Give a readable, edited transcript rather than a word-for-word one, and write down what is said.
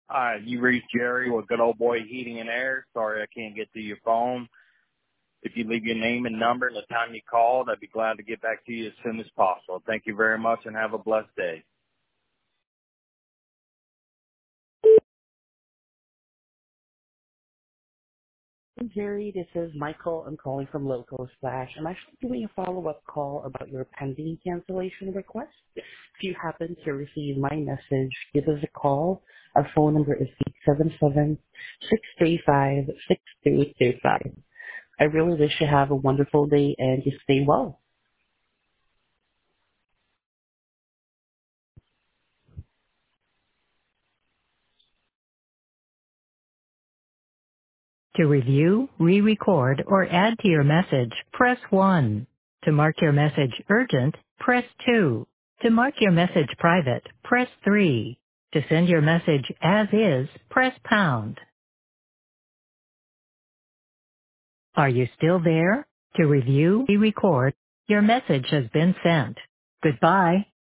You reached Jerry with Good Old Boy Heating and Air. Sorry I can't get to your phone. If you leave your name and number and the time you called, I'd be glad to get back to you as soon as possible. Thank you very much and have a blessed day. Hey, Jerry, this is Michael. I'm calling from Local Splash. I'm actually doing a follow-up call about your pending cancellation request. If you happen to receive my message, give us a call. Our phone number is 877-635-6325. I really wish you have a wonderful day and you stay well. To review, re-record, or add to your message, press 1. To mark your message urgent, press 2. To mark your message private, press 3. To send your message as is, press pound. Are you still there? To review, re-record, your message has been sent. Goodbye.